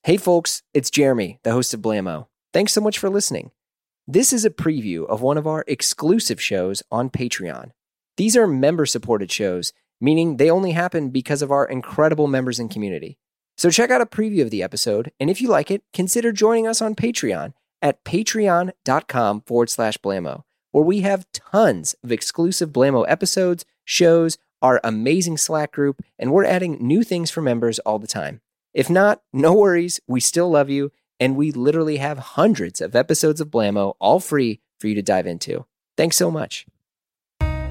Hey folks, it's Jeremy, the host of Blammo. Thanks so much for listening. This is a preview of one of our exclusive shows on Patreon. These are member-supported shows, meaning they only happen because of our incredible members and community. So check out a preview of the episode, and if you like it, consider joining us on Patreon at patreon.com/Blammo, where we have tons of exclusive Blammo episodes, shows, our amazing Slack group, and we're adding new things for members all the time. If not, no worries, we still love you, and we literally have hundreds of episodes of Blammo all free for you to dive into. Thanks so much. Hey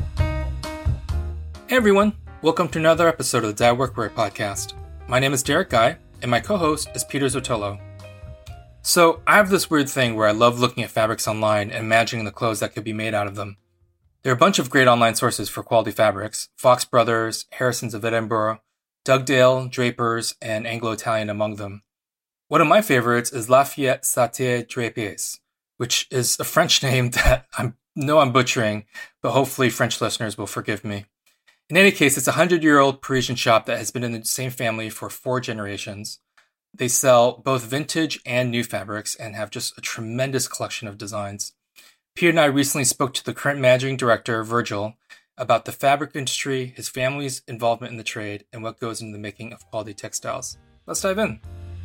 everyone, welcome to another episode of the Dad Workwear Podcast. My name is Derek Guy, and my co-host is Peter Zotolo. So, I have this weird thing where I love looking at fabrics online and imagining the clothes that could be made out of them. There are a bunch of great online sources for quality fabrics: Fox Brothers, Harrison's of Edinburgh, Dugdale, Drapers, and Anglo-Italian among them. One of my favorites is Lafayette Saté Drapés, which is a French name that I'm butchering, but hopefully French listeners will forgive me. In any case, it's a 100-year-old Parisian shop that has been in the same family for 4 generations. They sell both vintage and new fabrics and have just a tremendous collection of designs. Peter and I recently spoke to the current managing director, Virgil, about the fabric industry, his family's involvement in the trade, and what goes into the making of quality textiles. Let's dive in.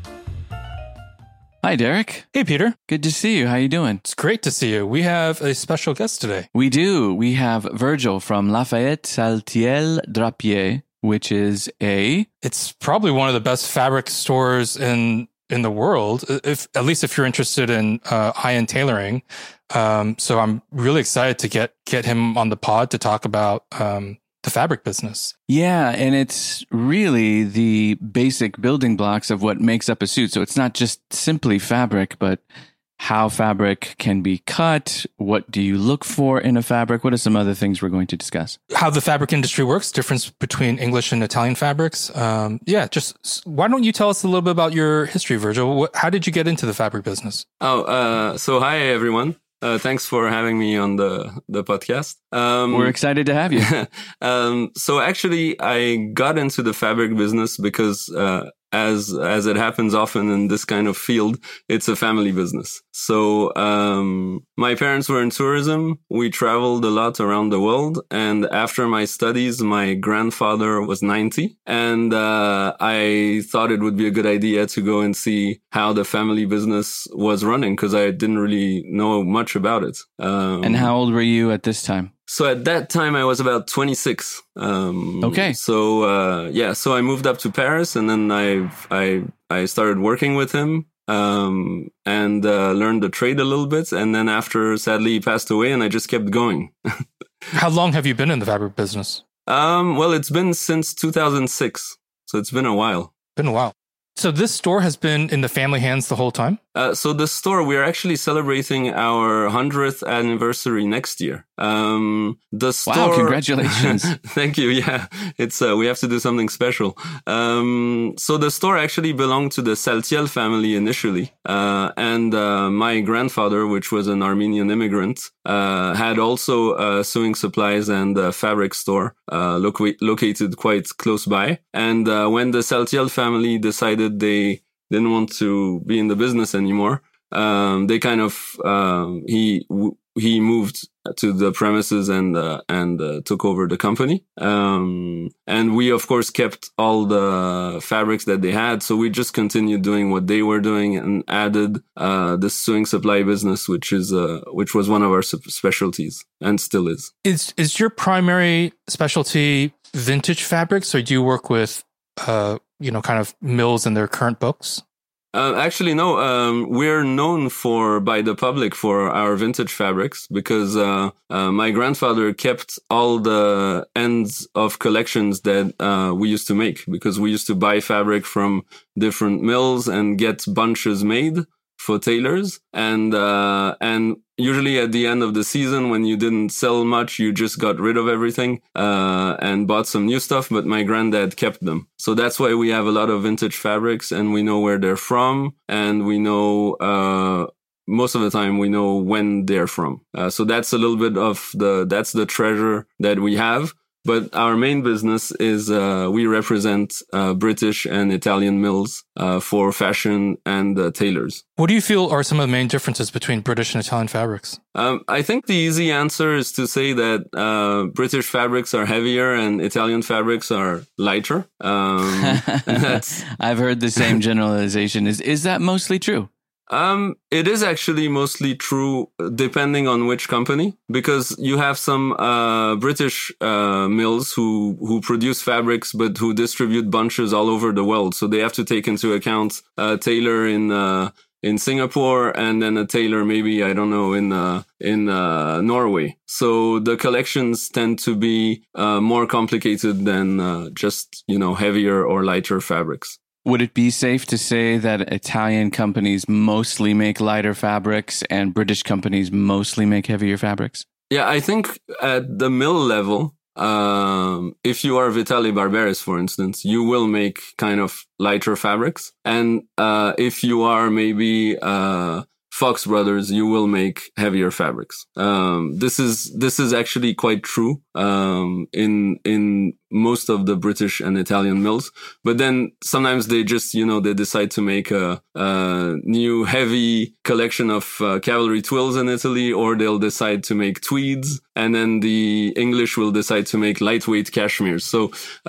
Hi, Derek. Hey, Peter. Good to see you. How you doing? It's great to see you. We have a special guest today. We do. We have Virgil from Lafayette Saté Drapés, which is It's probably one of the best fabric stores in the world, at least if you're interested in high-end tailoring. So I'm really excited to get him on the pod to talk about the fabric business. Yeah, and it's really the basic building blocks of what makes up a suit. So it's not just simply fabric, but how fabric can be cut. What do you look for in a fabric? What are some other things we're going to discuss? How the fabric industry works, difference between English and Italian fabrics. Just why don't you tell us a little bit about your history, Virgil? How did you get into the fabric business? So hi everyone. Thanks for having me on the podcast. We're excited to have you. So actually, I got into the fabric business because, as it happens often in this kind of field, it's a family business. So, my parents were in tourism. We traveled a lot around the world. And after my studies, my grandfather was 90. And, I thought it would be a good idea to go and see how the family business was running because I didn't really know much about it. And how old were you at this time? So at that time, I was about 26. Okay. So, so I moved up to Paris and then I started working with him, and learned the trade a little bit. And then after, sadly, he passed away and I just kept going. How long have you been in the fabric business? Well, it's been since 2006. So it's been a while. So this store has been in the family hands the whole time? So the store, we're actually celebrating our 100th anniversary next year. The store. Wow, congratulations. Thank you. Yeah, it's, we have to do something special. So the store actually belonged to the Saltiel family initially. And my grandfather, which was an Armenian immigrant, had also a sewing supplies and a fabric store, located quite close by. And, when the Saltiel family decided they didn't want to be in the business anymore, they kind of, he moved to the premises and took over the company. And we, of course, kept all the fabrics that they had. So we just continued doing what they were doing and added, the sewing supply business, which was one of our specialties and still is. Is your primary specialty vintage fabrics, or do you work with, kind of mills in their current books? Actually, no. We're known by the public for our vintage fabrics because my grandfather kept all the ends of collections that we used to make, because we used to buy fabric from different mills and get bunches made for tailors. And usually at the end of the season, when you didn't sell much, you just got rid of everything and bought some new stuff. But my granddad kept them. So that's why we have a lot of vintage fabrics, and we know where they're from, and we know most of the time we know when they're from. So that's a little bit of that's the treasure that we have. But our main business is we represent British and Italian mills for fashion and tailors. What do you feel are some of the main differences between British and Italian fabrics? I think the easy answer is to say that British fabrics are heavier and Italian fabrics are lighter. I've heard the same generalization. Is that mostly true? It is actually mostly true depending on which company, because you have some British mills who produce fabrics but who distribute bunches all over the world. So they have to take into account a tailor in Singapore and then a tailor maybe, I don't know, in Norway. So the collections tend to be more complicated than just, heavier or lighter fabrics. Would it be safe to say that Italian companies mostly make lighter fabrics and British companies mostly make heavier fabrics? Yeah, I think at the mill level, if you are Vitale Barberis, for instance, you will make kind of lighter fabrics. And if you are maybe Fox Brothers, you will make heavier fabrics. This is actually quite true in most of the British and Italian mills. But then sometimes they just, they decide to make a new heavy collection of cavalry twills in Italy, or they'll decide to make tweeds. And then the English will decide to make lightweight cashmeres. So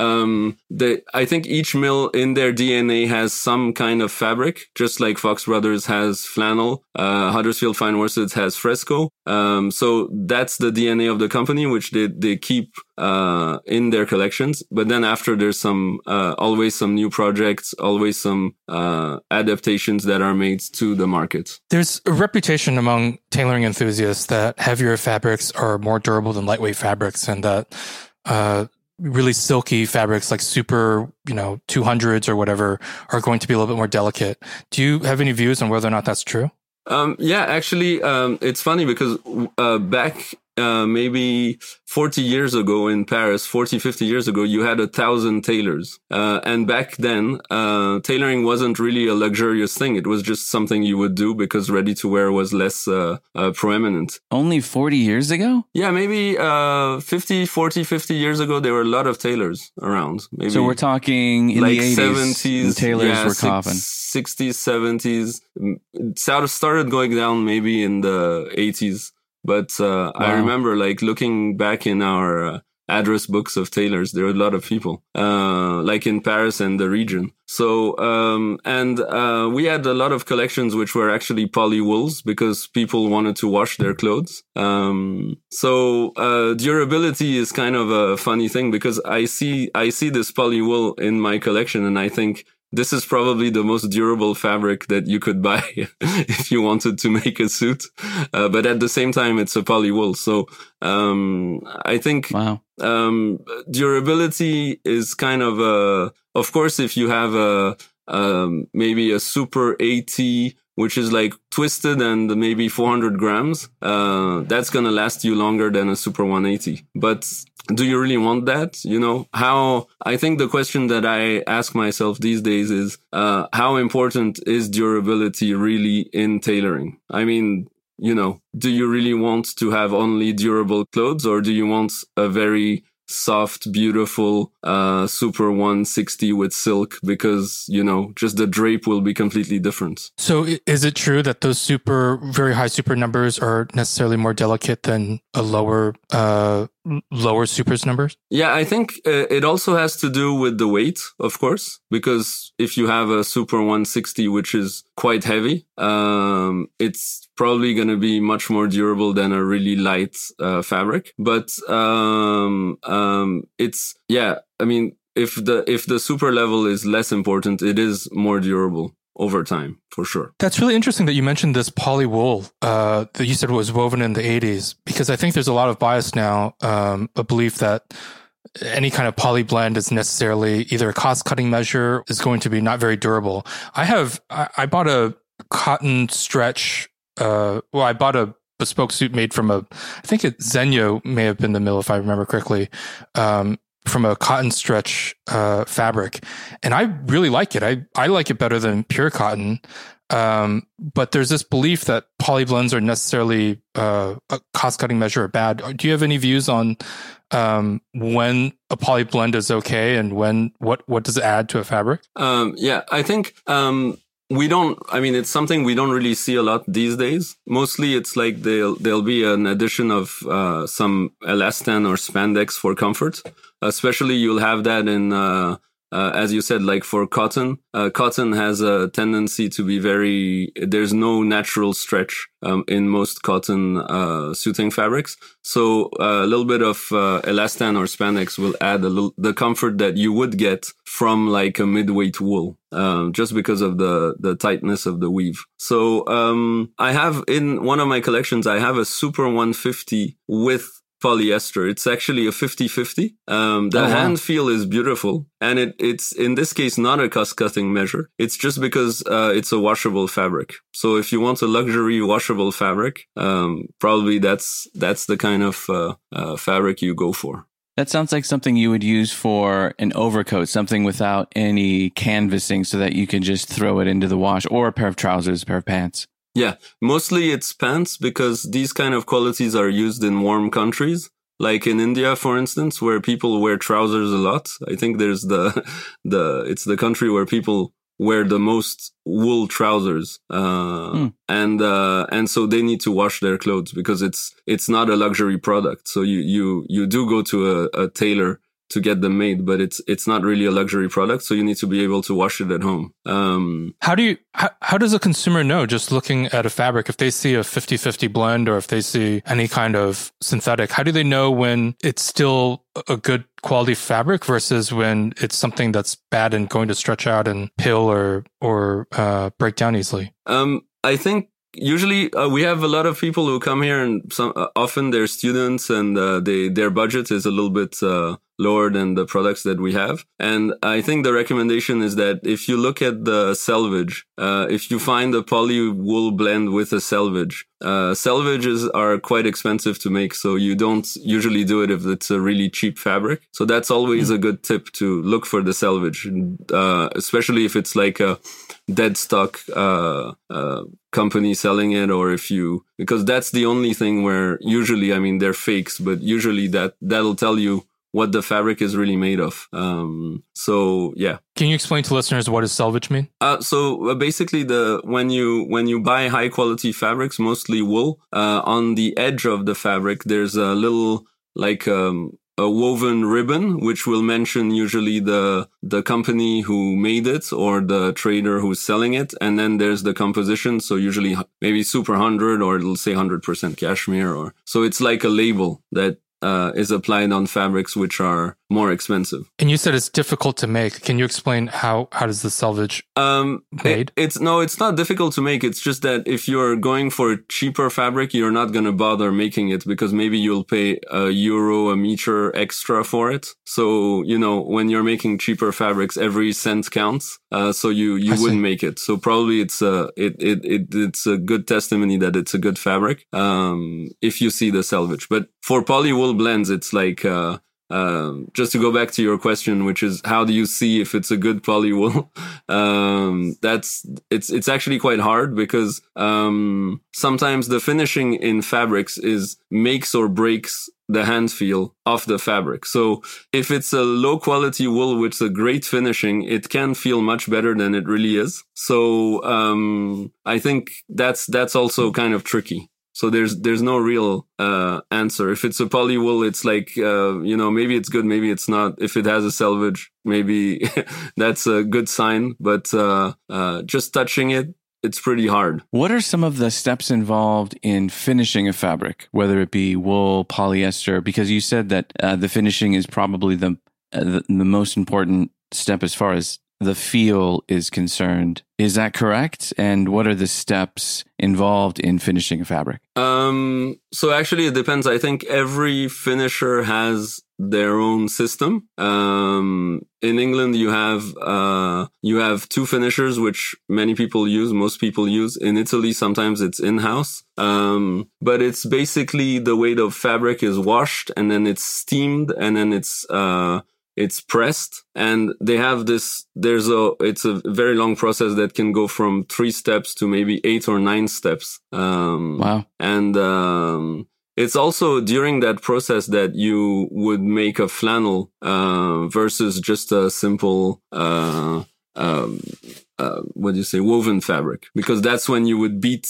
I think each mill in their DNA has some kind of fabric, just like Fox Brothers has flannel. Huddersfield Fine Worsted has fresco. So that's the DNA of the company, which they keep in their collections. But then after, there's always some new projects, always some adaptations that are made to the market. There's a reputation among tailoring enthusiasts that heavier fabrics are more durable than lightweight fabrics, and that really silky fabrics like super, 200s or whatever are going to be a little bit more delicate. Do you have any views on whether or not that's true? Yeah, actually, it's funny because back maybe 40 years ago in Paris, 50 years ago, you had 1,000 tailors. And back then, tailoring wasn't really a luxurious thing. It was just something you would do because ready-to-wear was less proeminent. Only 40 years ago? Yeah, maybe 50 years ago, there were a lot of tailors around. Maybe so we're talking in like the 80s, 70s. Tailors were common. 60s, 70s. It started going down maybe in the 80s. But wow. I remember looking back in our address books of tailors, there were a lot of people, like in Paris and the region. So, we had a lot of collections which were actually poly wools because people wanted to wash their clothes. So durability is kind of a funny thing because I see this poly wool in my collection and I think, this is probably the most durable fabric that you could buy if you wanted to make a suit. But at the same time, it's a poly wool. So, I think, wow. Durability is kind of course, if you have maybe a Super AT, which is like twisted and maybe 400 grams, that's going to last you longer than a Super 180. But do you really want that? I think the question that I ask myself these days is, how important is durability really in tailoring? I mean, do you really want to have only durable clothes, or do you want a very soft, beautiful, Super 160 with silk because, just the drape will be completely different. So is it true that those very high super numbers are necessarily more delicate than a lower supers numbers? Yeah, I think it also has to do with the weight, of course, because if you have a Super 160, which is quite heavy, it's probably going to be much more durable than a really light fabric. But if the super level is less important, it is more durable over time, for sure. That's really interesting that you mentioned this poly wool that you said was woven in the 80s, because I think there's a lot of bias now, a belief that any kind of poly blend is necessarily either a cost-cutting measure, is going to be not very durable. I bought a cotton stretch, I bought a bespoke suit made from I think Zenyo may have been the mill if I remember correctly, from a cotton stretch fabric, and I really like it. I like it better than pure cotton. But there's this belief that poly blends are necessarily a cost-cutting measure or bad. Do you have any views on when a poly blend is okay and what does it add to a fabric? Yeah, I think it's something we don't really see a lot these days. Mostly it's like there'll be an addition of some elastan or spandex for comfort. Especially you'll have that in as you said, like for cotton, cotton has a tendency to be there's no natural stretch in most cotton suiting fabrics. So a little bit of elastan or spandex will add the comfort that you would get from like a mid-weight wool, just because of the tightness of the weave. So I have in one of my collections, I have a Super 150 with polyester. It's actually a 50-50. Hand feel is beautiful. And it's in this case not a cost-cutting measure. It's just because it's a washable fabric. So if you want a luxury washable fabric, probably that's the kind of fabric you go for. That sounds like something you would use for an overcoat, something without any canvassing so that you can just throw it into the wash, or a pair of trousers, a pair of pants. Yeah, mostly it's pants because these kind of qualities are used in warm countries. Like in India, for instance, where people wear trousers a lot. I think there's it's the country where people wear the most wool trousers. And so they need to wash their clothes because it's not a luxury product. So you do go to a tailor to get them made, but it's not really a luxury product. So you need to be able to wash it at home. How does a consumer know, just looking at a fabric, if they see a 50-50 blend or if they see any kind of synthetic, how do they know when it's still a good quality fabric versus when it's something that's bad and going to stretch out and pill or break down easily? I think usually we have a lot of people who come here, and often they're students, and their budget is a little bit lower than the products that we have. And I think the recommendation is that if you look at the selvage, if you find a poly wool blend with a selvage, selvages are quite expensive to make, so you don't usually do it if it's a really cheap fabric. So that's always a good tip, to look for the selvage, especially if it's like a dead stock company selling it, or because that's the only thing where usually, they're fakes, but usually that'll tell you what the fabric is really made of. So yeah. Can you explain to listeners what does selvage mean? So basically, when you buy high quality fabrics, mostly wool, on the edge of the fabric, there's a little a woven ribbon, which will mention usually the company who made it or the trader who's selling it. And then there's the composition. So usually maybe Super 100, or it'll say 100% cashmere, so it's like a label that is applied on fabrics which are more expensive. And you said it's difficult to make. Can you explain how does the selvage made? It's not difficult to make. It's just that if you're going for a cheaper fabric, you're not going to bother making it because maybe you'll pay €1 a meter extra for it. So, when you're making cheaper fabrics, every cent counts. So you wouldn't make it. So probably it's a good testimony that it's a good fabric, if you see the selvage. But for poly wool blends, it's like, just to go back to your question, which is how do you see if it's a good poly wool? It's actually quite hard because sometimes the finishing in fabrics makes or breaks the hand feel of the fabric. So if it's a low quality wool with a great finishing, it can feel much better than it really is. So I think that's also kind of tricky. So there's no real answer. If it's a poly wool, it's like maybe it's good, maybe it's not. If it has a selvage, maybe that's a good sign. But just touching it, it's pretty hard. What are some of the steps involved in finishing a fabric, whether it be wool, polyester? Because you said that the finishing is probably the most important step as far as the feel is concerned. Is that correct? And what are the steps involved in finishing a fabric? So actually it depends. I think every finisher has their own system. In England, you have two finishers, which most people use. In Italy, sometimes it's in-house. But it's basically the way the fabric is washed, and then it's steamed, and then it's it's pressed, and they have this, it's a very long process that can go from 3 steps to maybe 8 or 9 steps. Wow. And, it's also during that process that you would make a flannel, versus just a simple, what do you say, woven fabric, because that's when you would beat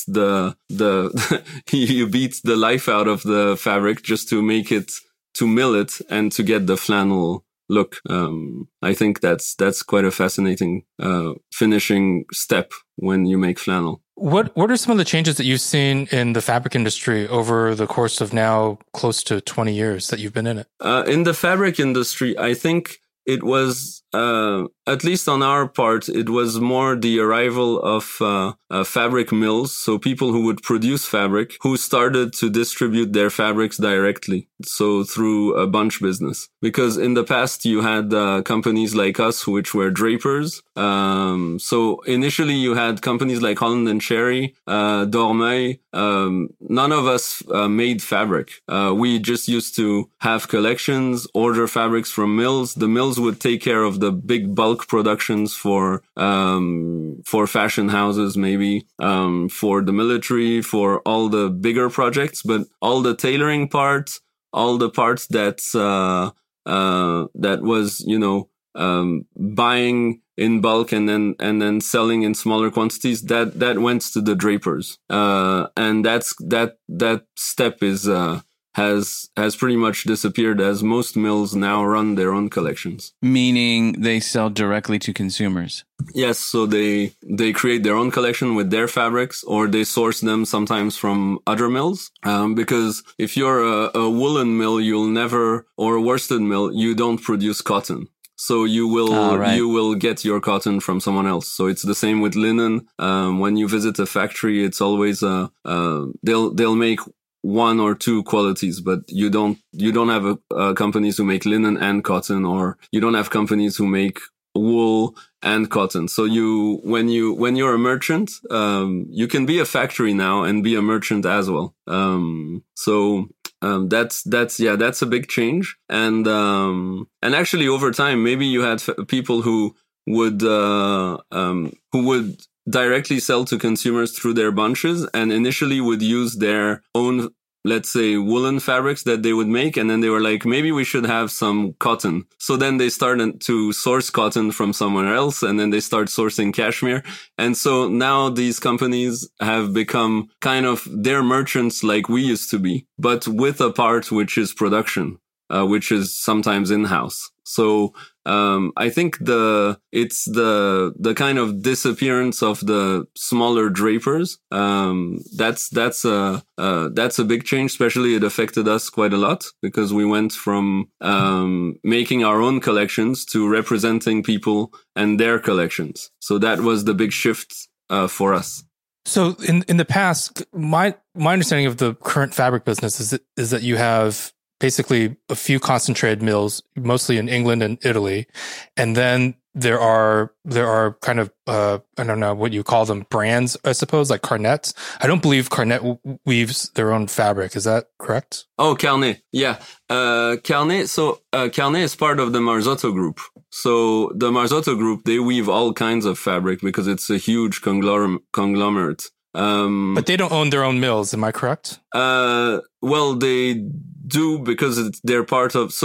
you beat the life out of the fabric just to make it, to mill it and to get the flannel look. I think that's quite a fascinating, finishing step when you make flannel. What are some of the changes that you've seen in the fabric industry over the course of now close to 20 years that you've been in it? In the fabric industry, I think it was, at least on our part, it was more the arrival of fabric mills. So people who would produce fabric, who started to distribute their fabrics directly. So through a bunch business. Because in the past, you had companies like us, which were drapers. So initially, you had companies like Holland and Cherry, Dormeuil. None of us made fabric. We just used to have collections, order fabrics from mills. The mills would take care of the big bulk productions for fashion houses, maybe, for the military, for all the bigger projects, but all the tailoring parts, all the parts that was, buying in bulk and then selling in smaller quantities, that went to the drapers. And that step is, has pretty much disappeared, as most mills now run their own collections. Meaning they sell directly to consumers. Yes, so they create their own collection with their fabrics, or they source them sometimes from other mills. Because if you're a woolen mill, or a worsted mill, you don't produce cotton. So you will get your cotton from someone else. So it's the same with linen. When you visit a factory, it's always they'll make 1 or 2 qualities, but you don't have companies who make linen and cotton, or you don't have companies who make wool and cotton. So when you're a merchant, you can be a factory now and be a merchant as well. That's a big change. And actually over time, maybe you had people who would directly sell to consumers through their bunches, and initially would use their own, let's say, woolen fabrics that they would make. And then they were like, maybe we should have some cotton. So then they started to source cotton from somewhere else, and then they start sourcing cashmere. And so now these companies have become kind of, they're merchants like we used to be, but with a part which is production, which is sometimes in-house. So, I think it's the kind of disappearance of the smaller drapers. That's a big change. Especially it affected us quite a lot, because we went from, making our own collections to representing people and their collections. So that was the big shift, for us. So in the past, my understanding of the current fabric business is that you have basically a few concentrated mills, mostly in England and Italy. And then there are kind of, I don't know what you call them, brands, I suppose, like Carnet. I don't believe Carnet weaves their own fabric. Is that correct? Oh, Carnet. Yeah. Carnet. So, Carnet is part of the Marzotto group. So the Marzotto group, they weave all kinds of fabric because it's a huge conglomerate. But they don't own their own mills. Am I correct? Well, they do, because they're part of,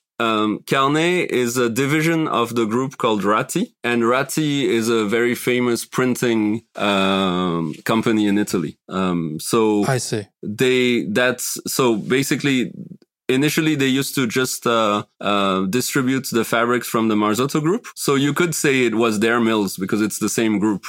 Carnet is a division of the group called Ratti, and Ratti is a very famous printing, company in Italy. I see. Basically, initially, they used to just distribute the fabrics from the Marzotto group. So you could say it was their mills because it's the same group.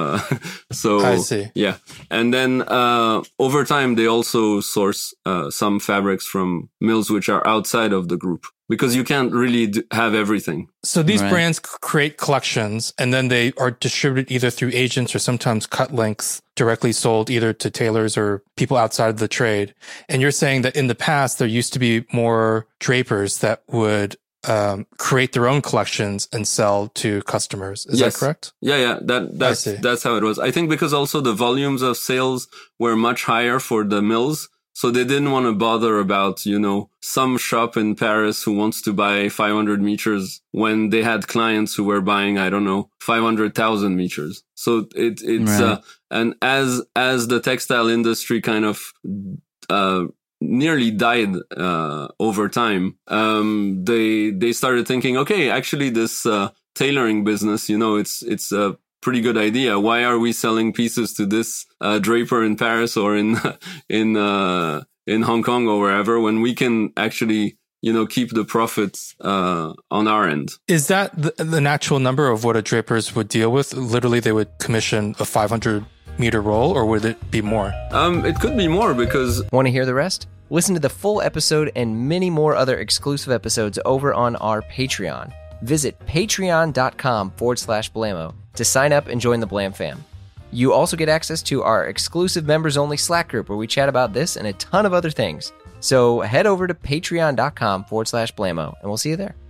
I see. Yeah. And then over time, they also source some fabrics from mills which are outside of the group, because you can't really have everything. So these brands create collections, and then they are distributed either through agents or sometimes cut lengths directly sold either to tailors or people outside of the trade. And you're saying that in the past, there used to be more drapers that would create their own collections and sell to customers. Is that correct? Yeah. That's how it was. I think because also the volumes of sales were much higher for the mills. So they didn't want to bother about, some shop in Paris who wants to buy 500 meters when they had clients who were buying, 500,000 meters. So it's, right. And as the textile industry kind of, nearly died, over time, they started thinking, okay, actually this, tailoring business, it's a pretty good idea. Why are we selling pieces to this draper in Paris or in Hong Kong or wherever when we can actually keep the profits on our end? Is that the natural number of what a drapers would deal with? Literally, they would commission a 500-meter roll, or would it be more? It could be more because... Want to hear the rest? Listen to the full episode and many more other exclusive episodes over on our Patreon. Visit patreon.com/Blamo to sign up and join the Blam fam. You also get access to our exclusive members-only Slack group where we chat about this and a ton of other things. So head over to patreon.com/Blamo and we'll see you there.